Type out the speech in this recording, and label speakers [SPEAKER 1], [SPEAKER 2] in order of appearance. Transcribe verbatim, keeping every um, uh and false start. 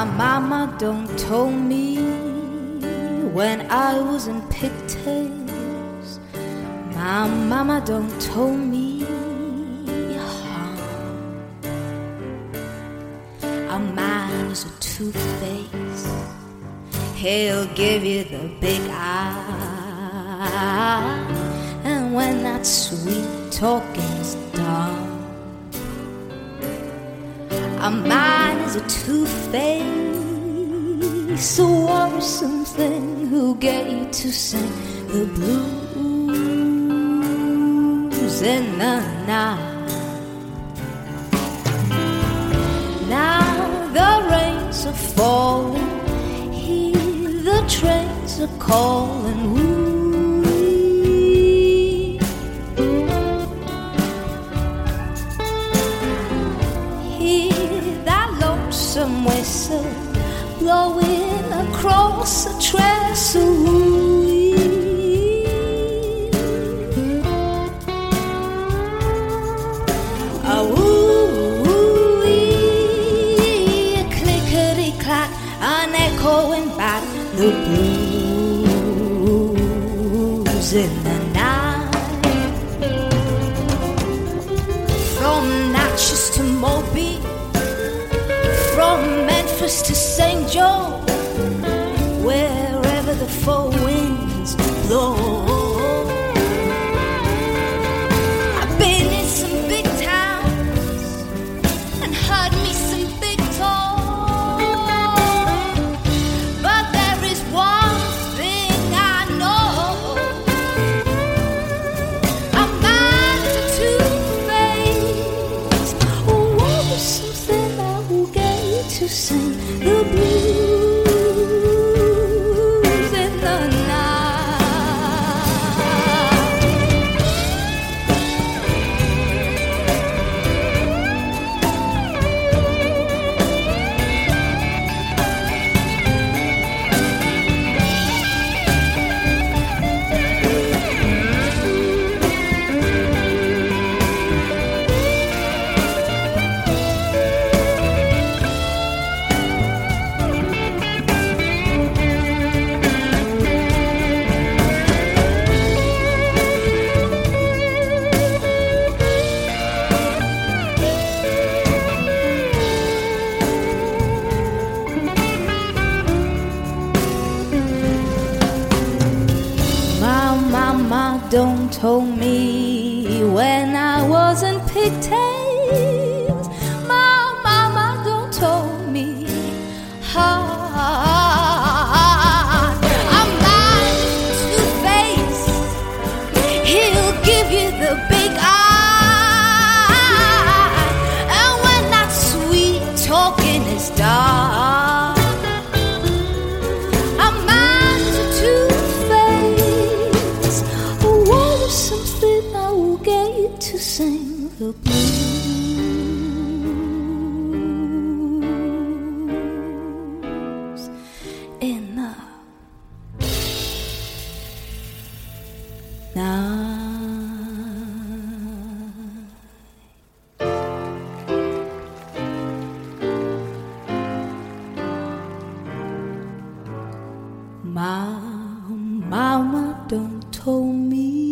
[SPEAKER 1] mama don't told me when I was in pigtails. My mama don't told me how. A man is a two-face. He'll give you the big eye, and when that sweet talking's done, a man is a two-face, a worrisome thing who'll get you to sing the blues in the night. Now the rains are falling, hear the trains are calling, woo-wee. Hear that lonesome whistle blowing across the trestle, woo-wee. A woo-wee, a clickety-clack, an echoing back, the blues in the night. From Natchez to Mobile, from Memphis to Saint Joe, wherever the four winds blow. I've been in some big towns and heard me some big talk, but there is one thing I know: a man is a two-face. Oh, something that will get you to sing the blues in the don't told me when I was in pigtails. My mama don't told me how. A man is two-faced, he'll give you the big eye, and when that sweet talking is done, a man's a two-faced, something that will get you to sing the blues in the night. My mama don't told me